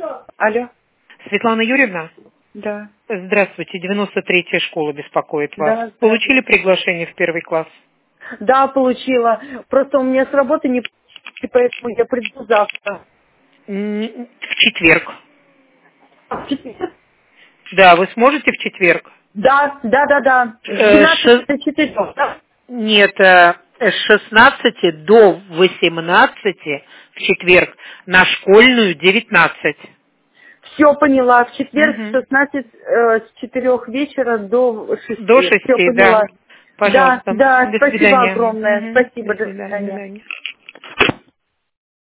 Алло. Светлана Юрьевна, Да. здравствуйте, 93-я школа беспокоит вас. Да, Получили приглашение в первый класс? да, получила. Просто у меня с работы не поэтому я приду завтра. В четверг. В четверг? Да, вы сможете в четверг? Да. С Э, 12 ше- до 4. Да? Нет, с 16 до 18 в четверг, на школьную 19. Все поняла. В четверг с Мгм. 16 с 4 вечера до До 6. Все 6, да. поняла. Да, Пожалуйста. да, До спасибо свидания. огромное. Мгм. Спасибо, До до свидания. До свидания. свидания.